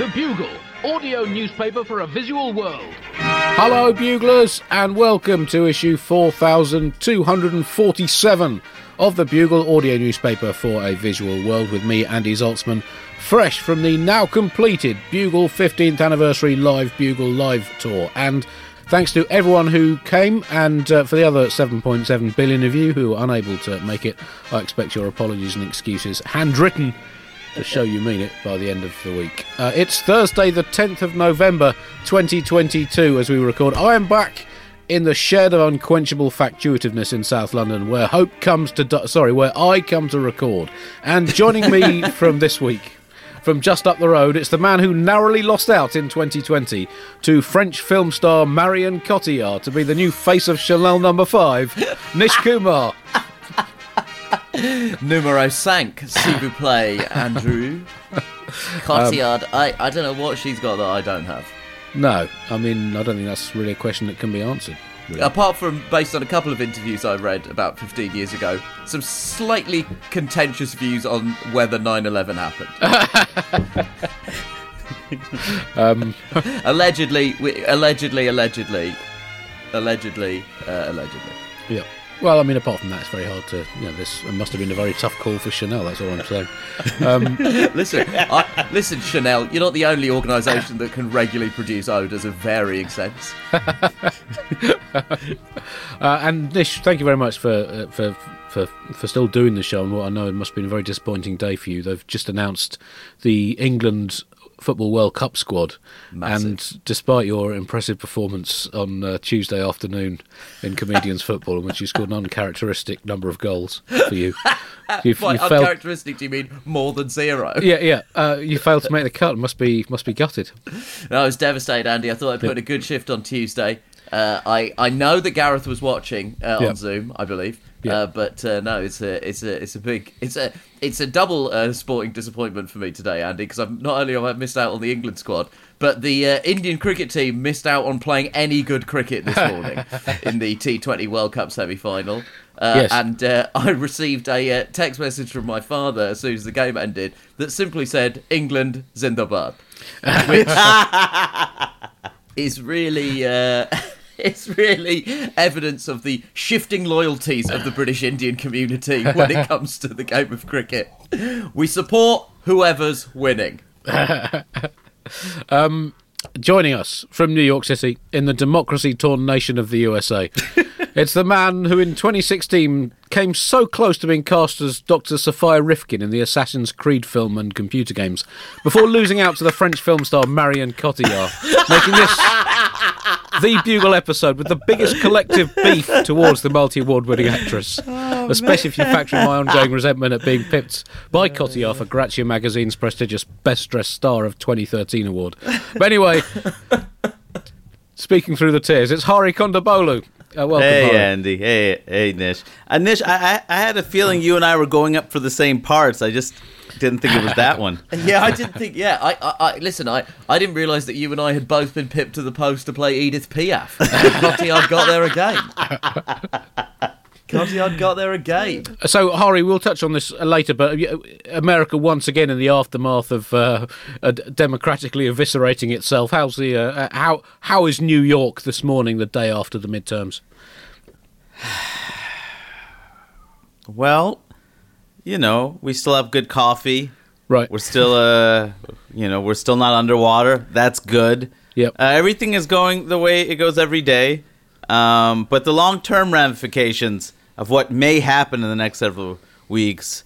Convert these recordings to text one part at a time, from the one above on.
The Bugle, audio newspaper for a visual world. Hello, Buglers, and welcome to issue 4247 of The Bugle, audio newspaper for a visual world, with me, Andy Zaltzman, fresh from the now completed Bugle 15th Anniversary Live Bugle Live Tour. And thanks to everyone who came, and for the other 7.7 billion of you who were unable to make it, I expect your apologies and excuses handwritten to show you mean it by the end of the week. It's Thursday the 10th of November 2022 as we record. I am back in the shed of unquenchable factuitiveness in South London, where I come to record. And joining me from this week, from just up the road, it's the man who narrowly lost out in 2020 to French film star Marion Cotillard to be the new face of Chanel No. 5, Nish Kumar. Numero 5, s'il vous plaît, Andrew. Cotillard, I don't know what she's got that I don't have. No, I mean, I don't think that's really a question that can be answered. Really. Apart from, based on a couple of interviews I read about 15 years ago, some slightly contentious views on whether 9/11 happened. Allegedly. Yeah. Well, I mean, apart from that, it's very hard to, this must have been a very tough call for Chanel, that's all I'm saying. Listen, Chanel, you're not the only organisation that can regularly produce odours of varying scents. And Nish, thank you very much for still doing the show on what I know it must have been a very disappointing day for you. They've just announced the England Football World Cup squad. Massive. And despite your impressive performance on Tuesday afternoon in Comedians Football, in which you scored an uncharacteristic number of goals for you, you failed. Uncharacteristic? Do you mean more than zero? Yeah. You failed to make the cut. Must be gutted. No, I was devastated, Andy. I thought I put in a good shift on Tuesday. I know that Gareth was watching on Zoom, I believe. Yeah. But no, it's a double sporting disappointment for me today, Andy, because not only have I missed out on the England squad, but the Indian cricket team missed out on playing any good cricket this morning in the T20 World Cup semi-final. Yes. And I received a text message from my father as soon as the game ended that simply said, "England Zindabad," which is really... It's really evidence of the shifting loyalties of the British Indian community when it comes to the game of cricket. We support whoever's winning. Joining us from New York City in the democracy-torn nation of the USA, it's the man who in 2016 came so close to being cast as Dr. Sophia Rifkin in the Assassin's Creed film and computer games, before losing out to the French film star Marion Cotillard, making this the Bugle episode with the biggest collective beef towards the multi-award winning actress, especially if you factor in my ongoing resentment at being pipped by Cotillard for Grazia magazine's prestigious Best Dressed Star of 2013 award. But anyway, speaking through the tears, it's Hari Kondabolu. Welcome, hey, Hari. Andy. Hey, Nish. Nish, I had a feeling you and I were going up for the same parts. I just didn't think it was that one. Yeah, I didn't think... Yeah, listen, I didn't realise that you and I had both been pipped to the post to play Edith Piaf. Cotillard got there again. So, Hari, we'll touch on this later, but America once again in the aftermath of democratically eviscerating itself. How's the how is New York this morning, the day after the midterms? Well, we still have good coffee. Right. We're still, we're still not underwater. That's good. Yep. Everything is going the way it goes every day. But the long-term ramifications of what may happen in the next several weeks,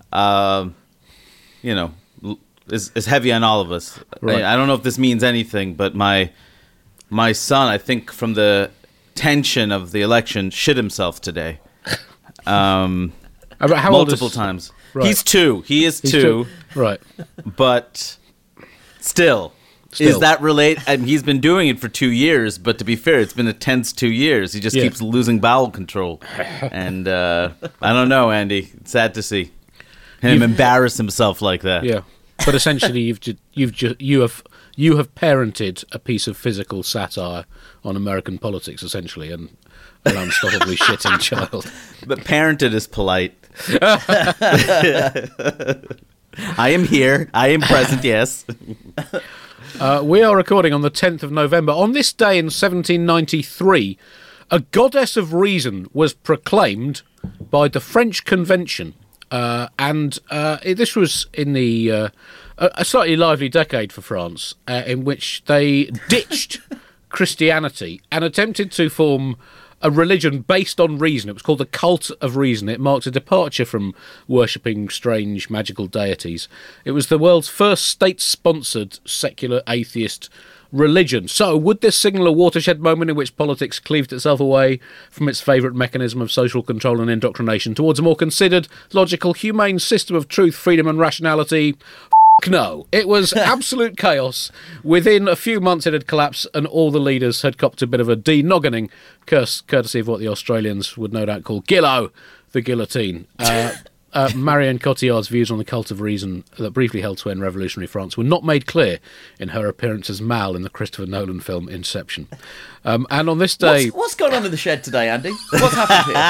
is heavy on all of us. Right. I don't know if this means anything, but my son, I think from the tension of the election, shit himself today. How multiple times. Right. He's 2. He is 2. Right. But still. Is that relate? I mean, he's been doing it for 2 years, but to be fair, it's been a tense 2 years. He just keeps losing bowel control, and I don't know, Andy. It's sad to see him embarrass himself like that. Yeah, but essentially, you have parented a piece of physical satire on American politics, essentially, and an unstoppably shitting child. But parented is polite. I am here. I am present, yes. We are recording on the 10th of November. On this day in 1793, a goddess of reason was proclaimed by the French Convention. This was in the a slightly lively decade for France, in which they ditched Christianity and attempted to form a religion based on reason. It was called the Cult of Reason. It marked a departure from worshipping strange magical deities. It was the world's first state-sponsored secular atheist religion. So, would this signal a watershed moment in which politics cleaved itself away from its favourite mechanism of social control and indoctrination towards a more considered, logical, humane system of truth, freedom and rationality? No, it was absolute chaos. Within a few months it had collapsed and all the leaders had copped a bit of a de-noggening, courtesy of what the Australians would no doubt call Gillo, the guillotine. Marion Cotillard's views on the cult of reason that briefly held sway in revolutionary France were not made clear in her appearance as Mal in the Christopher Nolan film Inception. And on this day... What's going on in the shed today, Andy? What's happened here?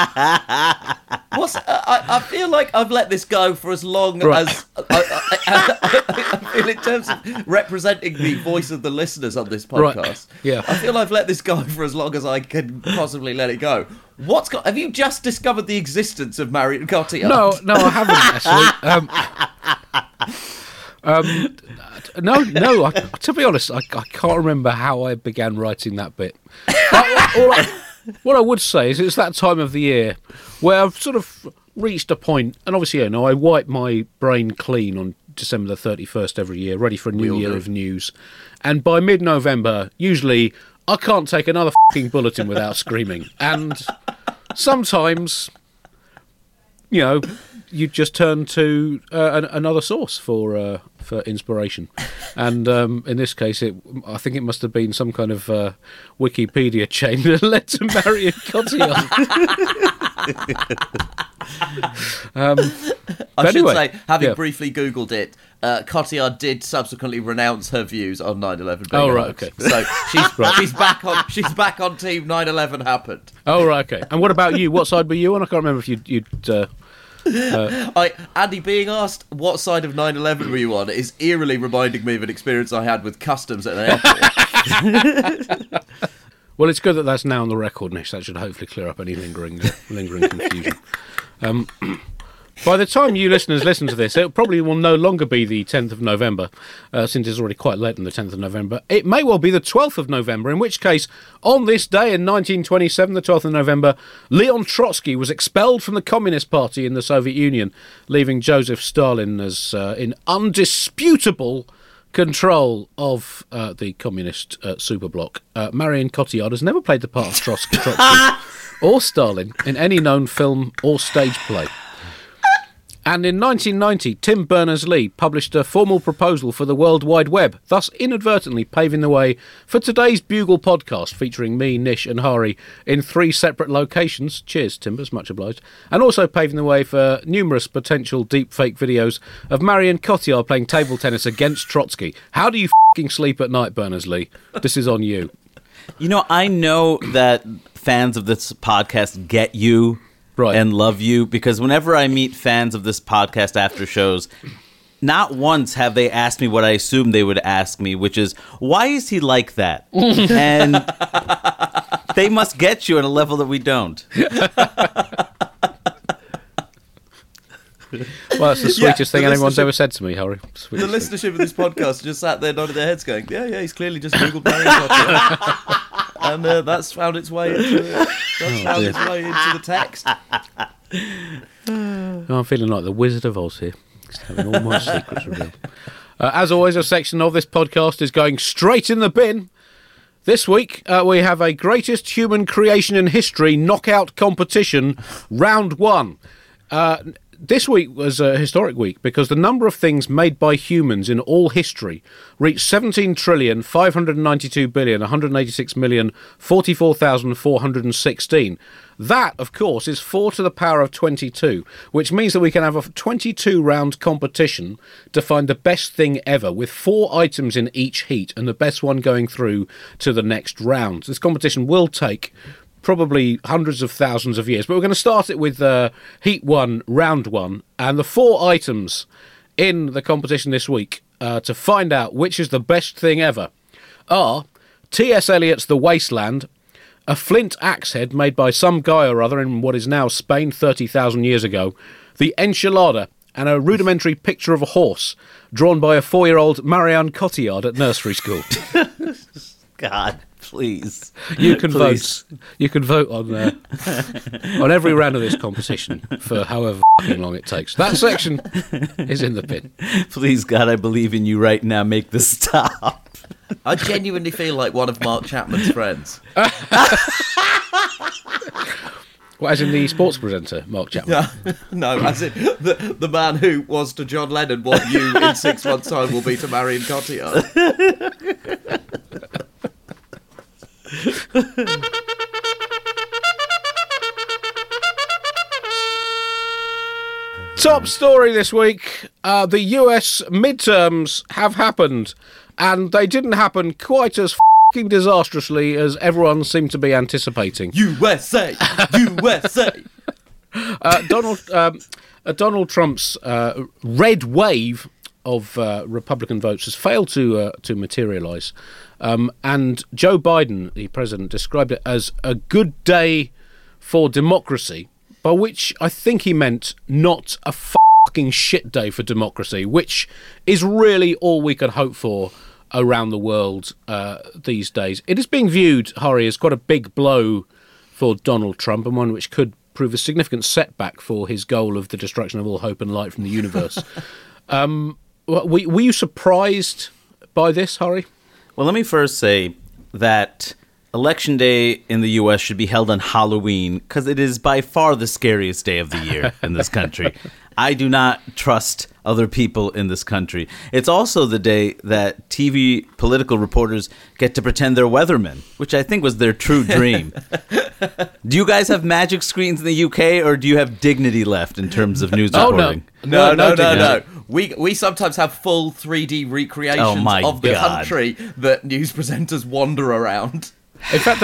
I feel like I've let this go for as long as... I feel in terms of representing the voice of the listeners on this podcast, right. Yeah. I feel I've let this go for as long as I can possibly let it go. Have you just discovered the existence of Marion Cotillard? No, I haven't actually. No. To be honest, I can't remember how I began writing that bit. What I would say is it's that time of the year where I've sort of reached a point, and obviously, I wipe my brain clean on December the 31st every year, ready for a new year of news. And by mid-November, usually, I can't take another fucking bulletin without screaming. And sometimes, you just turn to another source for inspiration. And in this case, I think it must have been some kind of Wikipedia chain that led to Marion Cotillard. I should say, having briefly Googled it, Cotillard did subsequently renounce her views on 9/11. Oh right, okay. So she's back on team 9/11 happened. Oh right, okay. And what about you? What side were you on? I can't remember if you'd. Andy, being asked what side of 9/11 were you on is eerily reminding me of an experience I had with customs at an airport. Well, it's good that that's now on the record, Nish. That should hopefully clear up any lingering confusion. By the time you listeners listen to this, it probably will no longer be the 10th of November, since it's already quite late on the 10th of November. It may well be the 12th of November, in which case, on this day in 1927, the 12th of November, Leon Trotsky was expelled from the Communist Party in the Soviet Union, leaving Joseph Stalin as in undisputable control of the communist superbloc. Marion Cotillard has never played the part of Trotsky or Stalin in any known film or stage play. And in 1990, Tim Berners-Lee published a formal proposal for the World Wide Web, thus inadvertently paving the way for today's Bugle podcast, featuring me, Nish and Hari in 3 separate locations. Cheers, Timbers, much obliged. And also paving the way for numerous potential deepfake videos of Marion Cotillard playing table tennis against Trotsky. How do you f***ing sleep at night, Berners-Lee? This is on you. I know that fans of this podcast get you. Right. And love you, because whenever I meet fans of this podcast after shows, not once have they asked me what I assumed they would ask me, which is, why is he like that? And they must get you at a level that we don't. Well, that's the sweetest thing anyone's ever said to me, Harry. The listenership of this podcast just sat there nodding their heads going, yeah, he's clearly just Googled Marion Cotillard. And that's found its way into the text. I'm feeling like the Wizard of Oz here. Just having all my secrets revealed. As always, a section of this podcast is going straight in the bin. This week, we have a greatest human creation in history knockout competition, round 1. This week was a historic week because the number of things made by humans in all history reached 17,592,186,044,416. That, of course, is 4 to the power of 22, which means that we can have a 22-round competition to find the best thing ever, with 4 items in each heat and the best one going through to the next round. This competition will take probably hundreds of thousands of years, but we're going to start it with Heat 1, Round 1, and the 4 items in the competition this week to find out which is the best thing ever are T.S. Eliot's The Wasteland, a flint axe head made by some guy or other in what is now Spain 30,000 years ago, the enchilada, and a rudimentary picture of a horse drawn by a 4-year-old Marianne Cotillard at nursery school. God, please. You can Please. vote. You can vote on every round of this competition for however long it takes. That section is in the bin. Please, God, I believe in you right now. Make this stop. I genuinely feel like one of Mark Chapman's friends. Well, as in the sports presenter, Mark Chapman. No, as in the man who was to John Lennon what you in 6 months' time will be to Marion Cotillard. Top story this week. The US midterms have happened, and they didn't happen quite as fucking disastrously as everyone seemed to be anticipating. USA! USA! Donald Trump's red wave of Republican votes has failed to materialise. And Joe Biden, the president, described it as a good day for democracy, by which I think he meant not a fucking shit day for democracy, which is really all we can hope for around the world these days. It is being viewed, Hari, as quite a big blow for Donald Trump, and one which could prove a significant setback for his goal of the destruction of all hope and light from the universe. Were you surprised by this, Hari? Well, let me first say that Election Day in the U.S. should be held on Halloween because it is by far the scariest day of the year in this country. I do not trust other people in this country. It's also the day that TV political reporters get to pretend they're weathermen, which I think was their true dream. Do you guys have magic screens in the UK, or do you have dignity left in terms of news reporting? No. We sometimes have full 3D recreations of the country that news presenters wander around. In fact,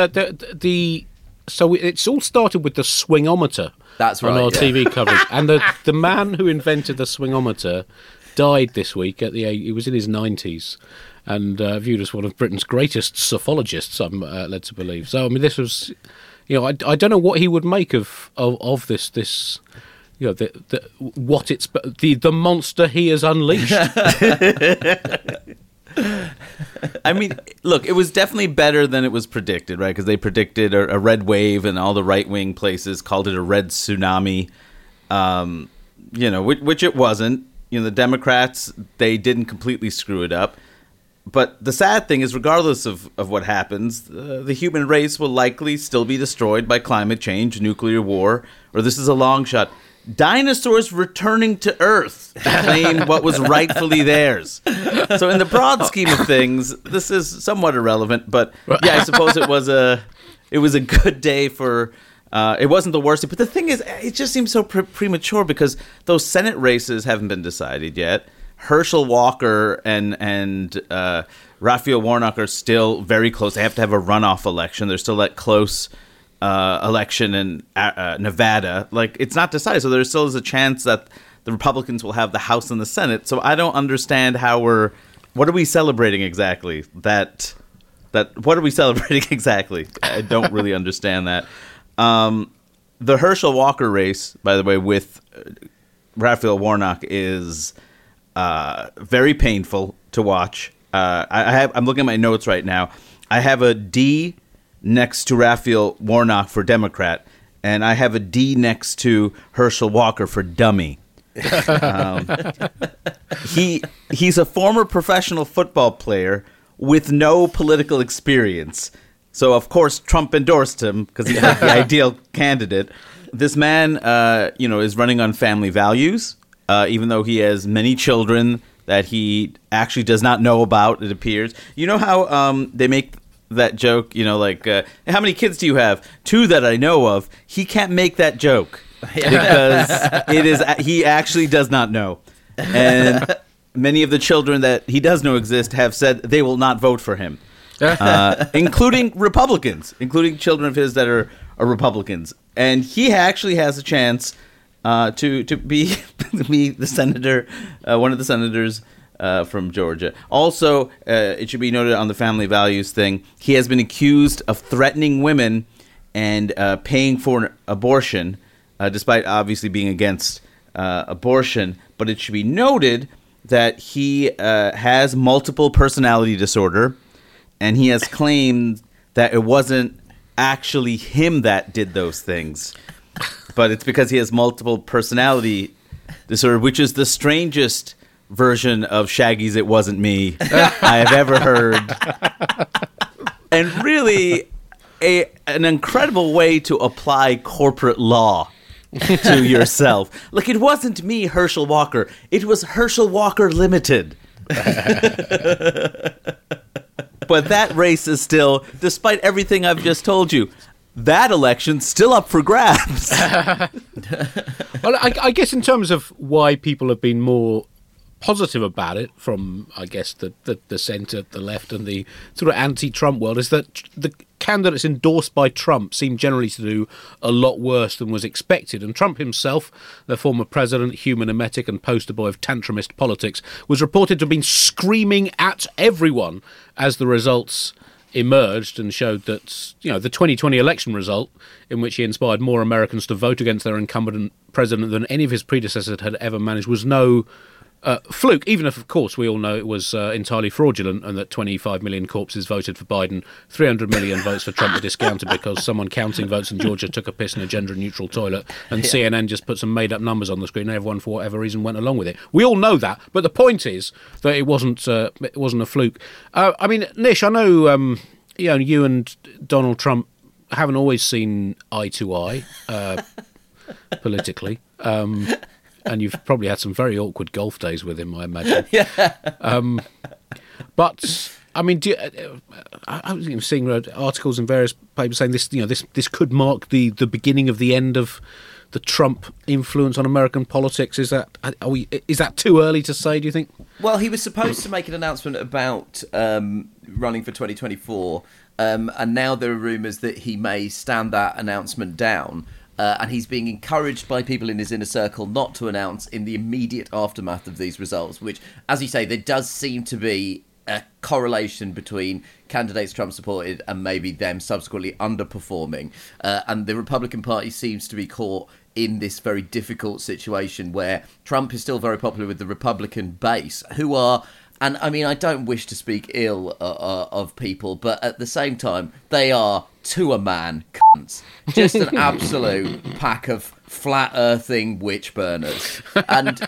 it's all started with the swingometer. That's right, on our TV coverage, and the man who invented the swingometer died this week. He was in his 90s, and viewed as one of Britain's greatest psephologists. I'm led to believe. So I mean, this was, I don't know what he would make of this. The monster he has unleashed. I mean, look, it was definitely better than it was predicted, right? Because they predicted a red wave, and all the right-wing places called it a red tsunami, which it wasn't. The Democrats, they didn't completely screw it up. But the sad thing is, regardless of what happens, the human race will likely still be destroyed by climate change, nuclear war, or this is a long shot. Dinosaurs returning to Earth to claim what was rightfully theirs. So in the broad scheme of things, this is somewhat irrelevant. But yeah, I suppose it was a good day for. It wasn't the worst. But the thing is, it just seems so premature because those Senate races haven't been decided yet. Herschel Walker and Raphael Warnock are still very close. They have to have a runoff election. They're still that close. Election in Nevada, it's not decided, so there still is a chance that the Republicans will have the House and the Senate. So I don't understand what are we celebrating exactly? What are we celebrating exactly? I don't really understand that. The Herschel Walker race, by the way, with Raphael Warnock is very painful to watch. I'm looking at my notes right now. I have a D next to Raphael Warnock for Democrat, and I have a D next to Herschel Walker for dummy. He's a former professional football player with no political experience. So, of course, Trump endorsed him because he's like the ideal candidate. This man, is running on family values, even though he has many children that he actually does not know about, it appears. You know how they make that joke, how many kids do you have? 2 that I know of. He can't make that joke because he actually does not know. And many of the children that he does know exist have said they will not vote for him, including Republicans, including children of his that are Republicans. And he actually has a chance to be be the senator, one of the senators from Georgia. Also, it should be noted on the family values thing, he has been accused of threatening women and paying for an abortion, despite obviously being against abortion. But it should be noted that he has multiple personality disorder, and he has claimed that it wasn't actually him that did those things, but it's because he has multiple personality disorder, which is the strangest version of Shaggy's "It Wasn't Me" I have ever heard, and really an incredible way to apply corporate law to yourself. Like, it wasn't me, Herschel Walker. It was Herschel Walker Limited. But that race is still, despite everything I've just told you, that election's still up for grabs. Well, I guess in terms of why people have been more positive about it from, I guess, the centre, the left, and the sort of anti-Trump world, is that the candidates endorsed by Trump seem generally to do a lot worse than was expected. And Trump himself, the former president, human emetic and poster boy of tantrumist politics, was reported to have been screaming at everyone as the results emerged and showed that, you know, the 2020 election result, in which he inspired more Americans to vote against their incumbent president than any of his predecessors had ever managed, was no fluke, even if, of course, we all know it was entirely fraudulent and that 25 million corpses voted for Biden, 300 million votes for Trump were discounted because someone counting votes in Georgia took a piss in a gender-neutral toilet, and CNN just put some made-up numbers on the screen, and everyone, for whatever reason, went along with it. We all know that, but the point is that it wasn't a fluke. I mean, Nish, I know, you and Donald Trump haven't always seen eye to eye politically. And you've probably had some very awkward golf days with him, I imagine. Yeah. But I mean, I was seeing articles in various papers saying this. This could mark the beginning of the end of the Trump influence on American politics. Is that too early to say, do you think? Well, he was supposed to make an announcement about running for 2024, and now there are rumours that he may stand that announcement down. And he's being encouraged by people in his inner circle not to announce in the immediate aftermath of these results, which, as you say, there does seem to be a correlation between candidates Trump supported and maybe them subsequently underperforming. And the Republican Party seems to be caught in this very difficult situation where Trump is still very popular with the Republican base, who are... And, I mean, I don't wish to speak ill of people, but at the same time, they are, to a man, cunts. Just an absolute pack of flat-earthing witch burners. And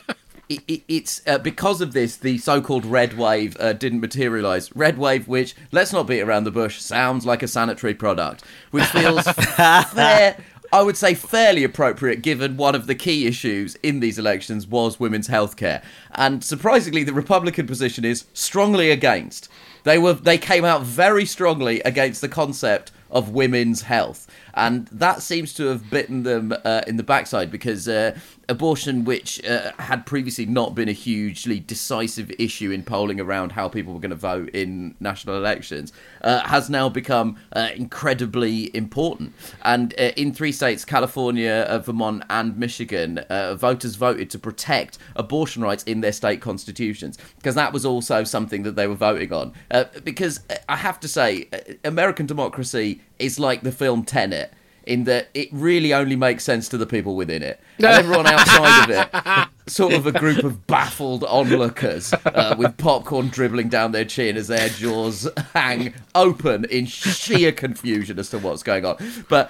it's because of this, the so-called red wave didn't materialise. Red wave, which, let's not beat around the bush, sounds like a sanitary product, which feels fair... I would say fairly appropriate, given one of the key issues in these elections was women's healthcare. And surprisingly, the Republican position is strongly against. They came out very strongly against the concept of women's health. And that seems to have bitten them in the backside, because abortion, which had previously not been a hugely decisive issue in polling around how people were going to vote in national elections, has now become incredibly important. And in 3 states, California, Vermont and Michigan, voters voted to protect abortion rights in their state constitutions, because that was also something that they were voting on. Because I have to say, American democracy is like the film Tenet, in that it really only makes sense to the people within it. And everyone outside of it, sort of a group of baffled onlookers with popcorn dribbling down their chin as their jaws hang open in sheer confusion as to what's going on. But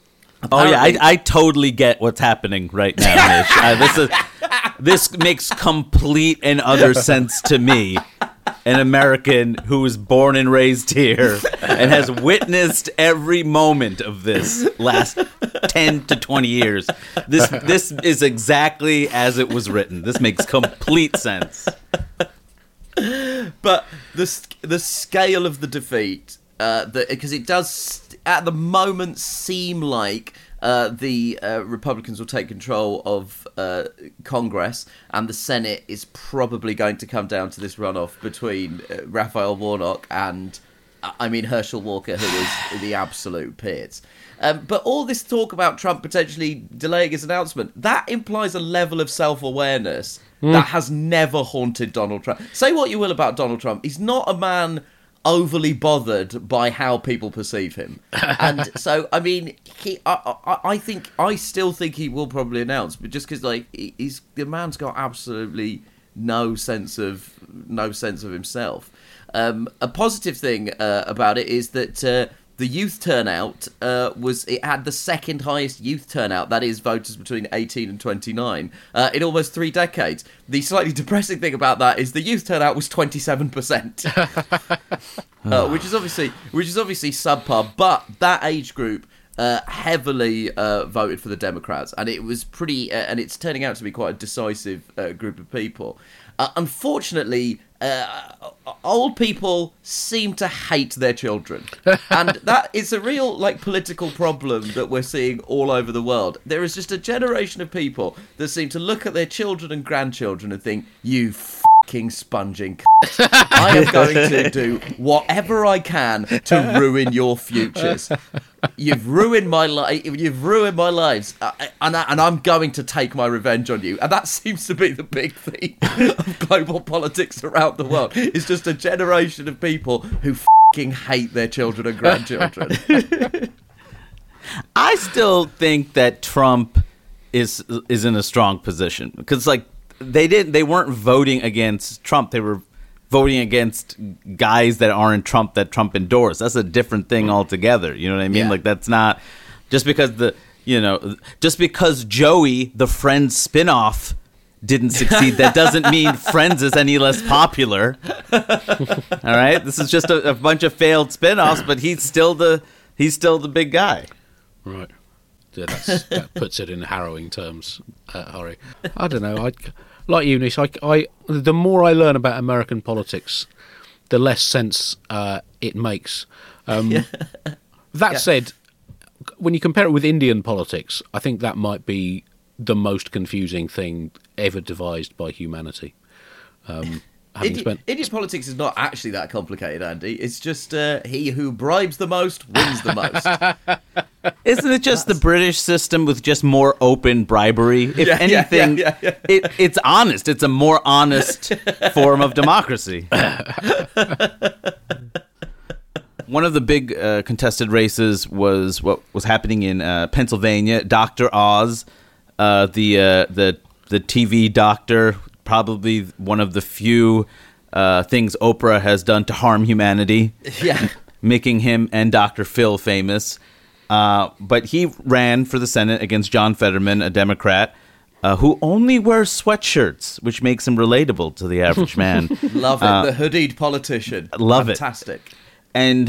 I totally get what's happening right now, Nish. This makes complete and utter sense to me. An American who was born and raised here and has witnessed every moment of this last 10 to 20 years. This is exactly as it was written. This makes complete sense. But the scale of the defeat, because it does at the moment seem like the Republicans will take control of Congress, and the Senate is probably going to come down to this runoff between Raphael Warnock and I mean, Herschel Walker, who was the absolute pits. But all this talk about Trump potentially delaying his announcement, that implies a level of self-awareness that has never haunted Donald Trump. Say what you will about Donald Trump, he's not a man overly bothered by how people perceive him. And so, I mean, I still think he will probably announce, but just because, like, the man's got absolutely no sense of himself. A positive thing about it is that the youth turnout it had the second highest youth turnout, that is voters between 18 and 29, in almost 3 decades. The slightly depressing thing about that is the youth turnout was 27%, which is obviously subpar, but that age group heavily voted for the Democrats, and it was pretty, and it's turning out to be quite a decisive group of people. Unfortunately, old people seem to hate their children, and that is a real political problem that we're seeing all over the world. There is just a generation of people that seem to look at their children and grandchildren and think, "You fucking sponging c***. I am going to do whatever I can to ruin your futures. You've ruined my life. You've ruined my lives, and I'm going to take my revenge on you." And that seems to be the big theme of global politics around the world. It's just a generation of people who fucking hate their children and grandchildren. I still think that Trump is in a strong position because, they weren't voting against Trump. They were voting against guys that aren't Trump, that Trump endorsed. That's a different thing altogether. You know what I mean? Yeah. That's not just because just because Joey, the Friends spinoff, didn't succeed, that doesn't mean Friends is any less popular. All right? This is just a bunch of failed spinoffs, but he's still the big guy. Right. Yeah, that puts it in harrowing terms, Hari. I don't know. Like you, Nish, the more I learn about American politics, the less sense it makes. That said, when you compare it with Indian politics, I think that might be the most confusing thing ever devised by humanity. Indian politics is not actually that complicated, Andy. It's just he who bribes the most wins the most. Isn't it just the British system with just more open bribery? If anything, it's honest. It's a more honest form of democracy. One of the big contested races was what was happening in Pennsylvania. Dr. Oz, the TV doctor, probably one of the few things Oprah has done to harm humanity. Yeah. Making him and Dr. Phil famous. But he ran for the Senate against John Fetterman, a Democrat, who only wears sweatshirts, which makes him relatable to the average man. Love it. The hoodied politician. Love Fantastic. it. And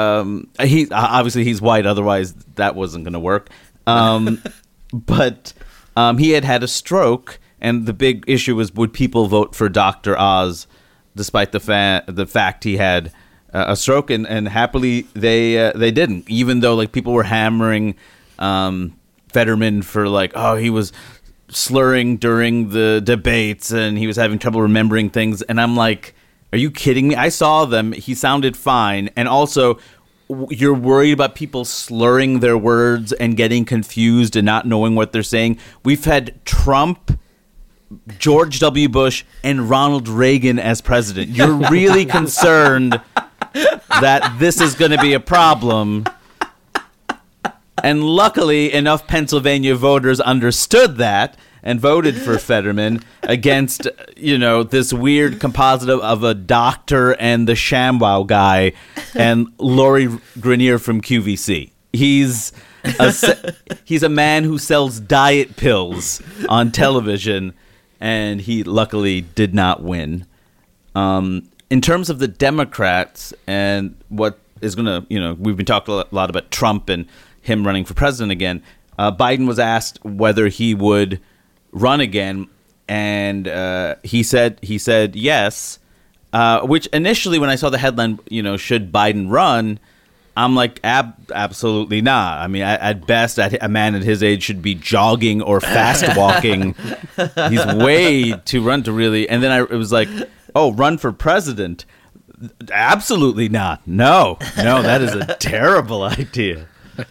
he's white, otherwise that wasn't going to work. But he had a stroke, and the big issue was, would people vote for Dr. Oz despite the fact he had a stroke, and happily they didn't, even though people were hammering Fetterman for he was slurring during the debates and he was having trouble remembering things, and I'm like, are you kidding me? I saw them, he sounded fine, and also you're worried about people slurring their words and getting confused and not knowing what they're saying. We've had Trump, George W. Bush, and Ronald Reagan as president. You're really concerned that this is going to be a problem. And luckily, enough Pennsylvania voters understood that and voted for Fetterman against, this weird composite of a doctor and the ShamWow guy and Lori Greiner from QVC. He's a man who sells diet pills on television, and he luckily did not win. In terms of the Democrats and what is going to, we've been talking a lot about Trump and him running for president again. Biden was asked whether he would run again, and he said yes, which initially when I saw the headline, should Biden run, I'm like, absolutely not. I mean, at best, a man at his age should be jogging or fast walking. He's way too run to really. And then it was like, oh, run for president. Absolutely not. No, that is a terrible idea.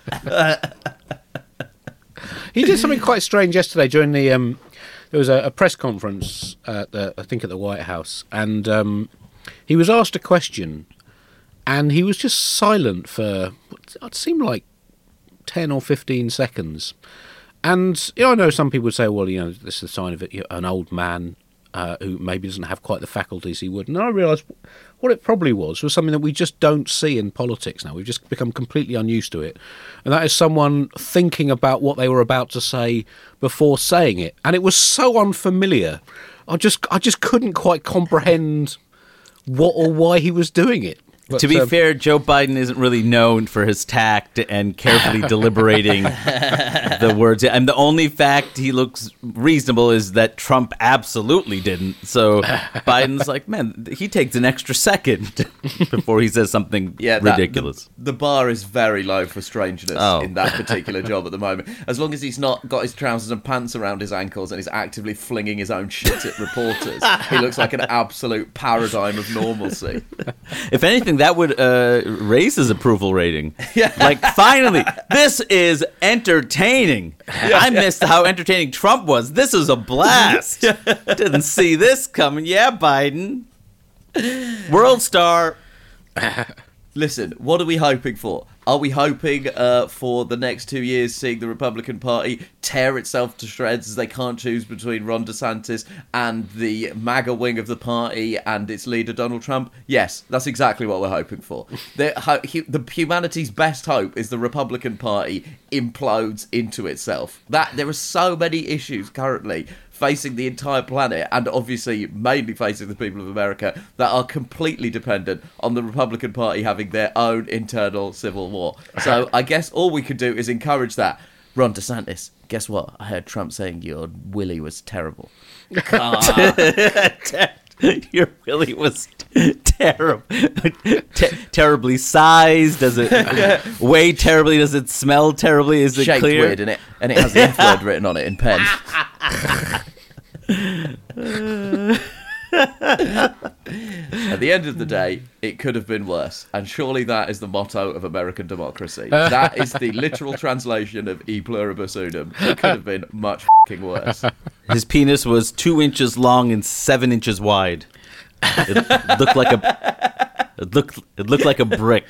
He did something quite strange yesterday during the. There was a press conference I think at the White House, and he was asked a question, and he was just silent for it seemed like 10 or 15 seconds. And I know some people would say, well, this is a sign of an old man who maybe doesn't have quite the faculties he would. And I realised what it probably was something that we just don't see in politics now. We've just become completely unused to it. And that is someone thinking about what they were about to say before saying it. And it was so unfamiliar. I just couldn't quite comprehend what or why he was doing it. But, to be fair, Joe Biden isn't really known for his tact and carefully deliberating the words. And the only fact he looks reasonable is that Trump absolutely didn't. So Biden's like, man, he takes an extra second before he says something ridiculous. The bar is very low for strangeness in that particular job at the moment. As long as he's not got his trousers and pants around his ankles and he's actively flinging his own shit at reporters, he looks like an absolute paradigm of normalcy. If anything, that would raise his approval rating. Yeah. Like, finally, this is entertaining. I missed how entertaining Trump was. This is a blast. Didn't see this coming. Yeah, Biden. World star. Listen, what are we hoping for? Are we hoping for the next 2 years seeing the Republican Party tear itself to shreds as they can't choose between Ron DeSantis and the MAGA wing of the party and its leader Donald Trump? Yes, that's exactly what we're hoping for. The humanity's best hope is the Republican Party implodes into itself. There are so many issues currently facing the entire planet, and obviously mainly facing the people of America, that are completely dependent on the Republican Party having their own internal civil war. So I guess all we could do is encourage that. Ron DeSantis, guess what? I heard Trump saying your willy was terrible. Your willy was terrible. Terribly sized? Does it weigh terribly? Does it smell terribly? Is it shaped clear? Weird, and it has the F word written on it in pen. At the end of the day, it could have been worse, and surely that is the motto of American democracy. That is the literal translation of E pluribus unum. It could have been much f***ing worse. His penis was 2 inches long and 7 inches wide. It looked like a brick.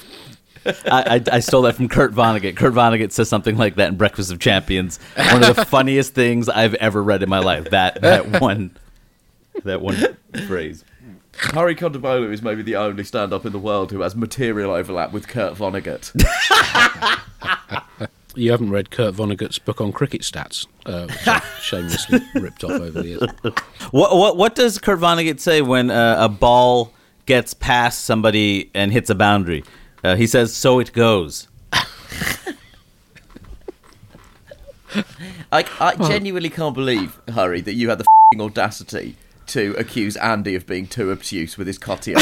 I stole that from Kurt Vonnegut. Kurt Vonnegut says something like that in Breakfast of Champions. One of the funniest things I've ever read in my life. That one phrase. Hari Kondabolu is maybe the only stand-up in the world who has material overlap with Kurt Vonnegut. You haven't read Kurt Vonnegut's book on cricket stats, which I've shamelessly ripped off over the years. What does Kurt Vonnegut say when a ball gets past somebody and hits a boundary? He says, "So it goes." I genuinely can't believe, Hari, that you had the f***ing audacity to accuse Andy of being too obtuse with his cotillon.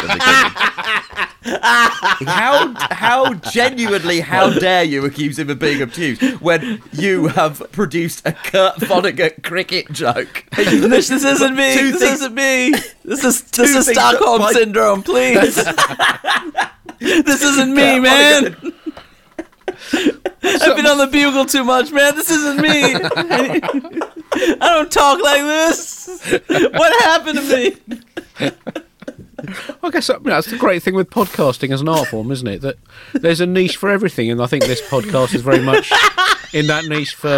How genuinely, how dare you accuse him of being obtuse when you have produced a Kurt Vonnegut cricket joke? This isn't me. This isn't me. This is Stockholm Syndrome, please. This isn't me, man. I've been on the Bugle too much, man. This isn't me. I don't talk like this. What happened to me? I guess that's the great thing with podcasting as an art form, isn't it? That there's a niche for everything, and I think this podcast is very much in that niche for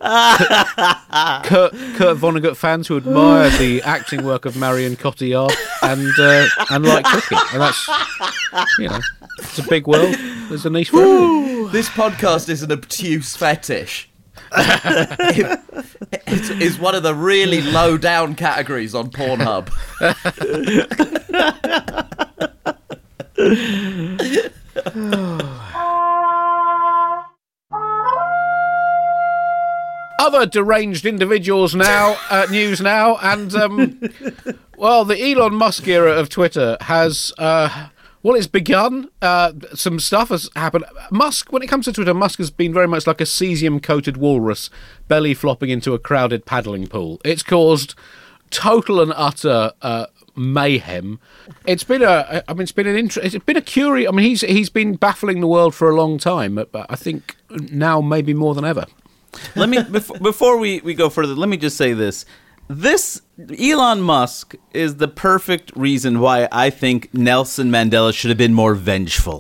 Kurt Vonnegut fans who admire the acting work of Marion Cotillard and like cricket. And that's, it's a big world. There's a niche for everything. This podcast is an obtuse fetish. It's one of the really low down categories on Pornhub. Other deranged individuals now, news now, and the Elon Musk era of Twitter has it's begun. Some stuff has happened. Musk, when it comes to Twitter, Musk has been very much like a cesium-coated walrus belly flopping into a crowded paddling pool. It's caused total and utter mayhem. It's been it's been a curious. I mean, he's been baffling the world for a long time, but I think now maybe more than ever. Let me before we go further, let me just say this. This Elon Musk is the perfect reason why I think Nelson Mandela should have been more vengeful.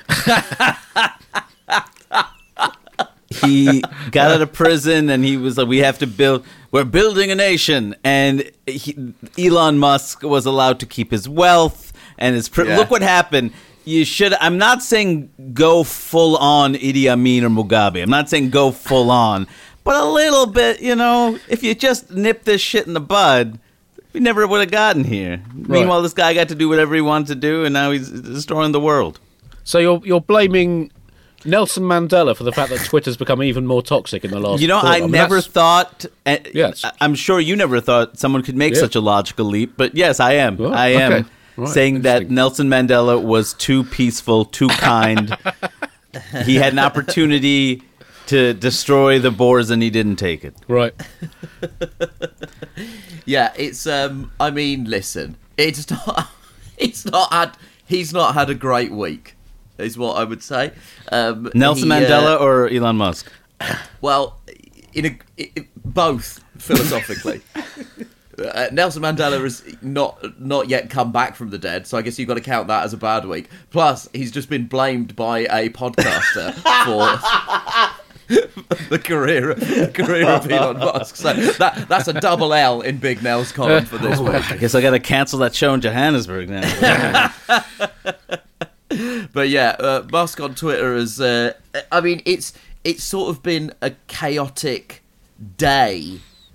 He got out of prison and he was like, we're building a nation. And Elon Musk was allowed to keep his wealth and look what happened. I'm not saying go full on Idi Amin or Mugabe. I'm not saying go full on, but a little bit, if you just nip this shit in the bud, we never would have gotten here. Right. Meanwhile, this guy got to do whatever he wanted to do and now he's destroying the world. So you're blaming Nelson Mandela for the fact that Twitter's become even more toxic in the last quarter. I never thought, yes. I'm sure you never thought someone could make such a logical leap, but yes, I am. I am saying that Nelson Mandela was too peaceful, too kind. He had an opportunity to destroy the Boers and he didn't take it. Right. Yeah, it's, I mean, listen, he's not had a great week. Is what I would say. Nelson Mandela or Elon Musk? Well, both philosophically. Nelson Mandela has not yet come back from the dead, so I guess you've got to count that as a bad week. Plus, he's just been blamed by a podcaster for the career of Elon Musk. So that's a double L in Big Nell's column for this week. I guess I got to cancel that show in Johannesburg now. But yeah, Musk on Twitter has. It's sort of been a chaotic day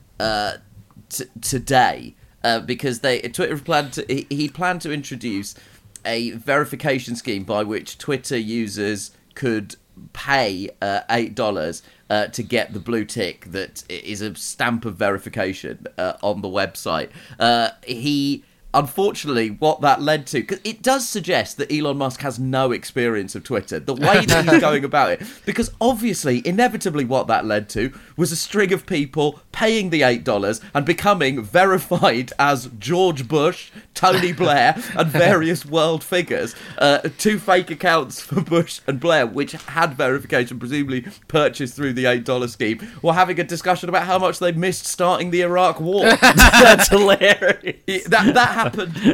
today because Twitter planned to introduce a verification scheme by which Twitter users could pay $8 to get the blue tick that is a stamp of verification on the website. Unfortunately, what that led to, because it does suggest that Elon Musk has no experience of Twitter, the way that he's going about it, because obviously, inevitably what that led to was a string of people paying the $8 and becoming verified as George Bush, Tony Blair, and various world figures. Two fake accounts for Bush and Blair, which had verification presumably purchased through the $8 scheme, were having a discussion about how much they missed starting the Iraq War. That's hilarious. That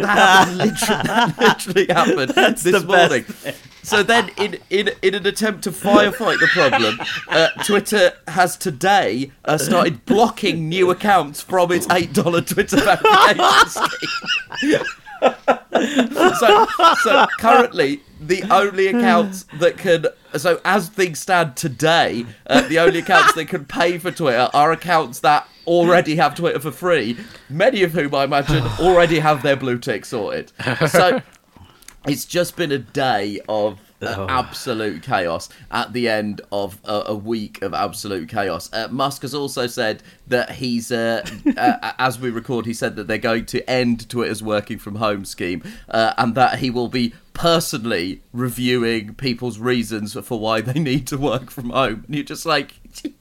literally happened this morning. So then, in an attempt to firefight the problem, Twitter has today started blocking new accounts from its $8 Twitter verification scheme. So currently, the only accounts that can... So as things stand today, the only accounts that can pay for Twitter are accounts that already have Twitter for free, many of whom I imagine already have their blue tick sorted. So it's just been a day of absolute chaos at the end of a week of absolute chaos. Musk has also said that he's, as we record, he said that they're going to end Twitter's working from home scheme and that he will be personally reviewing people's reasons for why they need to work from home. And you're just like,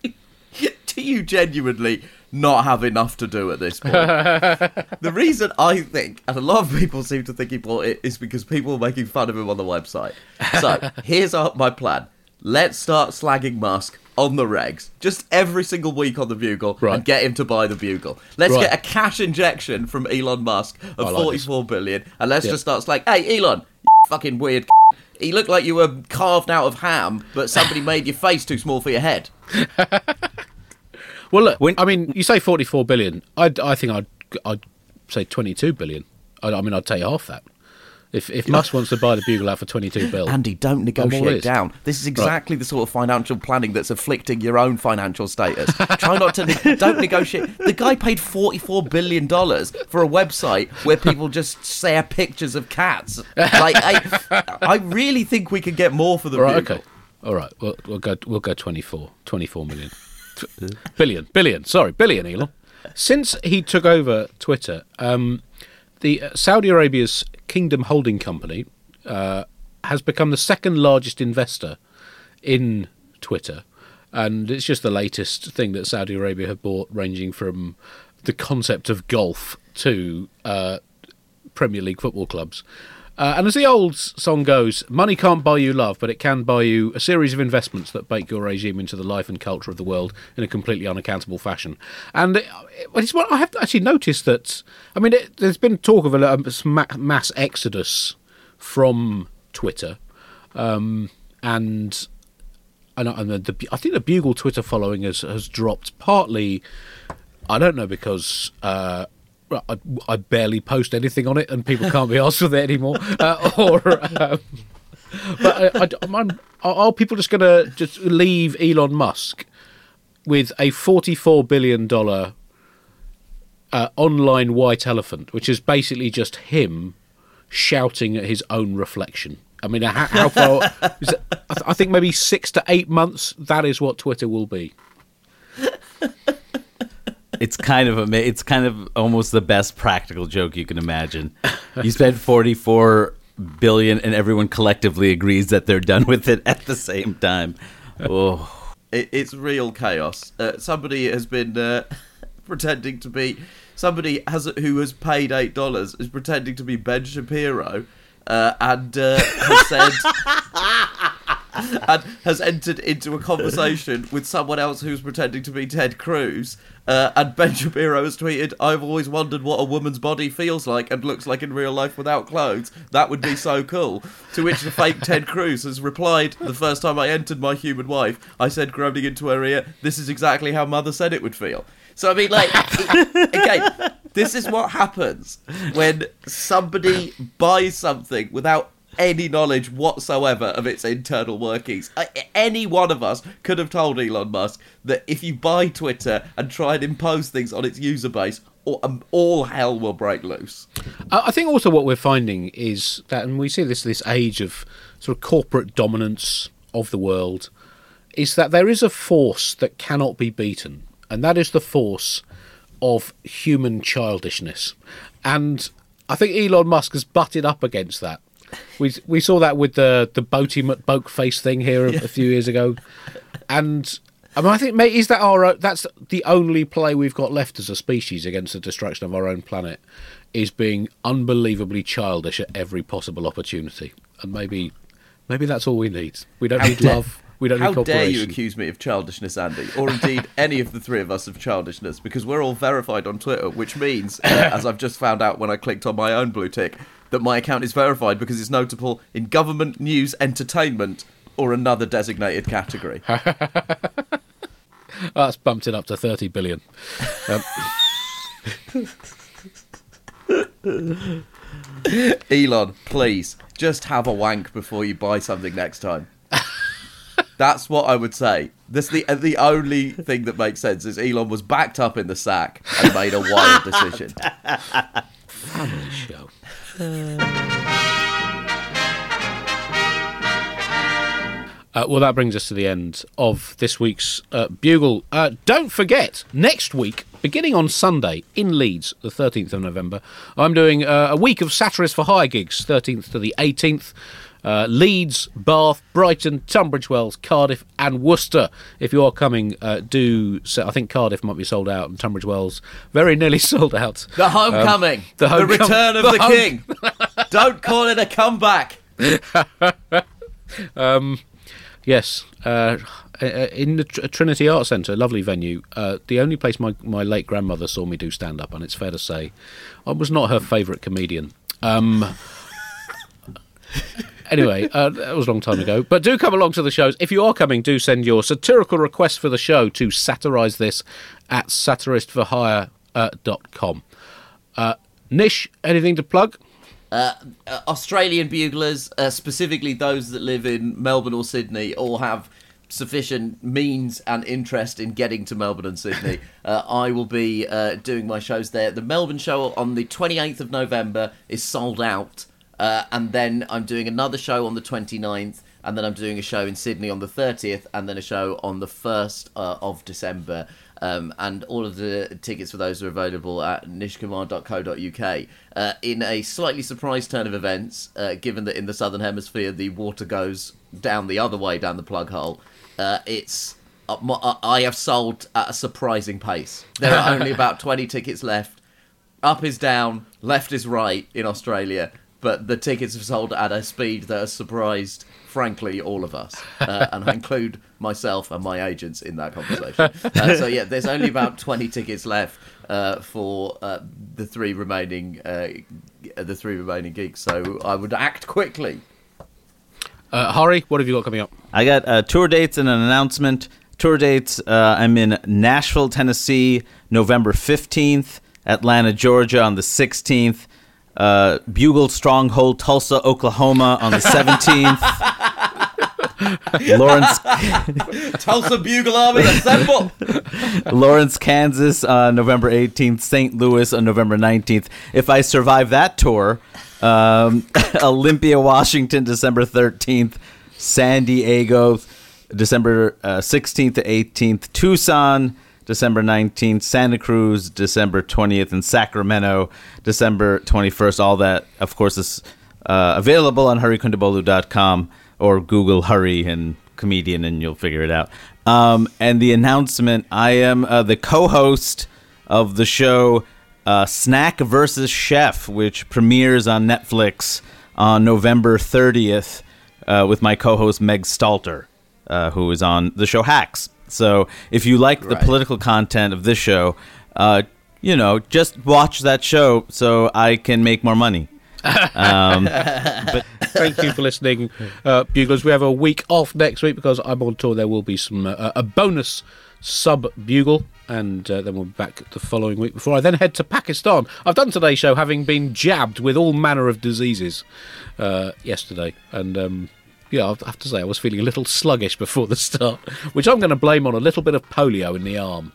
do you genuinely not have enough to do at this point? The reason I think, and a lot of people seem to think he bought it, is because people are making fun of him on the website. So, here's my plan. Let's start slagging Musk on the regs, just every single week on the Bugle, and get him to buy the Bugle. Let's get a cash injection from Elon Musk of 44 billion, and let's just start like, hey, Elon, you fucking weird you look like you were carved out of ham, but somebody made your face too small for your head. Well, look, I mean, you say 44 billion. I think I'd say 22 billion. I'd take half that. If Musk wants to buy the Bugle out for 22 billion. Andy, don't negotiate down. This is exactly the sort of financial planning that's afflicting your own financial status. Try not to... don't negotiate. The guy paid $44 billion for a website where people just share pictures of cats. Like, I really think we could get more for the Bugle. Okay. All right. We'll go 24 million. Billion, Elon. Since he took over Twitter, the Saudi Arabia's Kingdom Holding Company has become the second largest investor in Twitter, and it's just the latest thing that Saudi Arabia have bought, ranging from the concept of golf to Premier League football clubs. And as the old song goes, money can't buy you love, but it can buy you a series of investments that bake your regime into the life and culture of the world in a completely unaccountable fashion. And it's what I have actually noticed that, I mean, there's been talk of a mass exodus from Twitter. I think the Bugle Twitter following has dropped partly, I don't know, because I barely post anything on it and people can't be asked with it anymore. Are people just going to just leave Elon Musk with a $44 billion online white elephant, which is basically just him shouting at his own reflection? I mean, how far? I think maybe 6 to 8 months, that is what Twitter will be. It's kind of almost the best practical joke you can imagine. You spend $44 billion and everyone collectively agrees that they're done with it at the same time. Oh, it's real chaos. Somebody has been pretending to be who has paid $8 is pretending to be Ben Shapiro, and has said. And has entered into a conversation with someone else who's pretending to be Ted Cruz. And Ben Shapiro has tweeted, "I've always wondered what a woman's body feels like and looks like in real life without clothes. That would be so cool." To which the fake Ted Cruz has replied, "The first time I entered my human wife, I said, groaning into her ear, 'This is exactly how Mother said it would feel.'" So, I mean, like, again, this is what happens when somebody buys something without any knowledge whatsoever of its internal workings. Any one of us could have told Elon Musk that if you buy Twitter and try and impose things on its user base, all hell will break loose. I think also what we're finding is that, and we see this age of sort of corporate dominance of the world, is that there is a force that cannot be beaten, and that is the force of human childishness. And I think Elon Musk has butted up against that. We saw that with the Boaty McBokeface thing here a few years ago, and I mean, I think, mate, that's the only play we've got left as a species against the destruction of our own planet, is being unbelievably childish at every possible opportunity. And maybe that's all we need. We don't need love. We don't need cooperation. How dare you accuse me of childishness, Andy, or indeed any of the three of us of childishness, because we're all verified on Twitter, which means, as I've just found out when I clicked on my own blue tick, that my account is verified because it's notable in government, news, entertainment, or another designated category. That's bumped it up to 30 billion. Elon, please, just have a wank before you buy something next time. That's what I would say. The only thing that makes sense is Elon was backed up in the sack and made a wild decision. Family show. Well, that brings us to the end of this week's Bugle. Don't forget, next week, beginning on Sunday in Leeds, the 13th of November, I'm doing a week of Satirist for Hire gigs, 13th to the 18th. Leeds, Bath, Brighton, Tunbridge Wells, Cardiff and Worcester. If you are coming, I think Cardiff might be sold out and Tunbridge Wells very nearly sold out. The homecoming. The return of the king. Don't call it a comeback. Yes, in the Trinity Art Centre, lovely venue. The only place my late grandmother saw me do stand-up, and it's fair to say I was not her favourite comedian. Anyway, that was a long time ago. But do come along to the shows. If you are coming, do send your satirical requests for the show to satirisethis@satiristforhire.com. Nish, anything to plug? Australian buglers, specifically those that live in Melbourne or Sydney, all have sufficient means and interest in getting to Melbourne and Sydney. I will be doing my shows there. The Melbourne show on the 28th of November is sold out. And then I'm doing another show on the 29th, and then I'm doing a show in Sydney on the 30th, and then a show on the 1st of December. And all of the tickets for those are available at nishkumar.co.uk. In a slightly surprise turn of events, given that in the Southern Hemisphere the water goes down the other way, down the plug hole, I have sold at a surprising pace. There are only about 20 tickets left. up is down, left is right in Australia, but the tickets have sold at a speed that has surprised, frankly, all of us. And I include myself and my agents in that conversation. So yeah, there's only about 20 tickets left for the three remaining gigs. So I would act quickly. Hari, what have you got coming up? I got tour dates and an announcement. Tour dates, I'm in Nashville, Tennessee, November 15th, Atlanta, Georgia on the 16th, Bugle Stronghold, Tulsa, Oklahoma on the 17th. Tulsa Bugle Army, assemble! Lawrence, Kansas on November 18th, St. Louis on November 19th. If I survive that tour, Olympia, Washington, December 13th, San Diego, December 16th to 18th, Tucson, December 19th, Santa Cruz, December 20th, and Sacramento, December 21st. All that, of course, is available on HurryKundabolu.com or Google Hurry and comedian, and you'll figure it out. And the announcement, I am the co-host of the show Snack vs. Chef, which premieres on Netflix on November 30th with my co-host Meg Stalter, who is on the show Hacks. So if you like the political content of this show, just watch that show so I can make more money. But thank you for listening, Buglers. We have a week off next week because I'm on tour. There will be some a bonus sub-bugle, and then we'll be back the following week before I then head to Pakistan. I've done today's show having been jabbed with all manner of diseases yesterday, and I have to say I was feeling a little sluggish before the start, which I'm going to blame on a little bit of polio in the arm.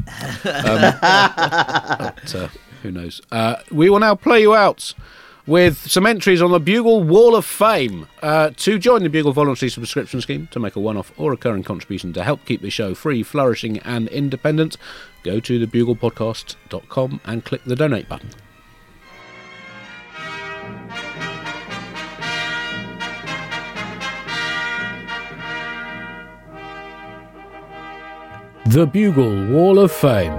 But who knows? We will now play you out with some entries on the Bugle Wall of Fame. To join the Bugle voluntary subscription scheme, to make a one-off or recurring contribution to help keep the show free, flourishing and independent, go to thebuglepodcast.com and click the donate button. The Bugle Wall of Fame.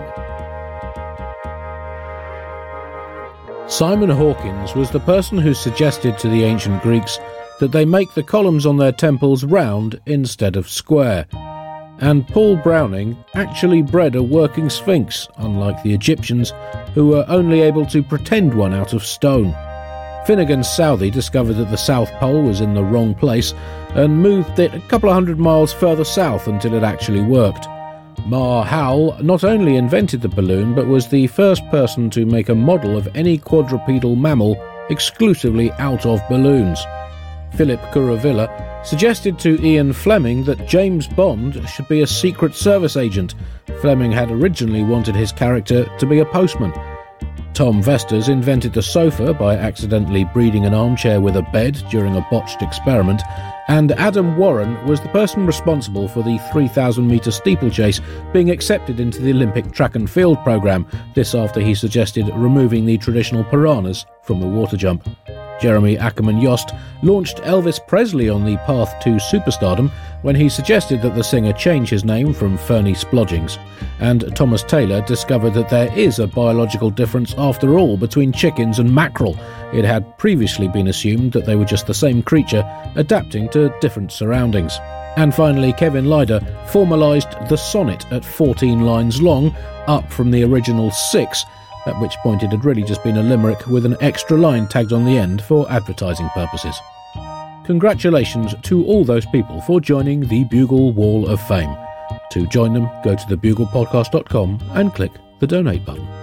Simon Hawkins was the person who suggested to the ancient Greeks that they make the columns on their temples round instead of square. And Paul Browning actually bred a working sphinx, unlike the Egyptians, who were only able to pretend one out of stone. Finnegan Southey discovered that the South Pole was in the wrong place and moved it a couple of 100 miles further south until it actually worked. Ma Howell not only invented the balloon, but was the first person to make a model of any quadrupedal mammal exclusively out of balloons. Philip Curavilla suggested to Ian Fleming that James Bond should be a Secret Service agent. Fleming had originally wanted his character to be a postman. Tom Vesters invented the sofa by accidentally breeding an armchair with a bed during a botched experiment, and Adam Warren was the person responsible for the 3,000-metre steeplechase being accepted into the Olympic track and field programme, this after he suggested removing the traditional piranhas from the water jump. Jeremy Ackerman Yost launched Elvis Presley on the path to superstardom when he suggested that the singer change his name from Fernie Splodgings. And Thomas Taylor discovered that there is a biological difference after all between chickens and mackerel. It had previously been assumed that they were just the same creature, adapting to different surroundings. And finally, Kevin Lyder formalised the sonnet at 14 lines long, up from the original 6, at which point it had really just been a limerick with an extra line tagged on the end for advertising purposes. Congratulations to all those people for joining the Bugle Wall of Fame. To join them, go to thebuglepodcast.com and click the donate button.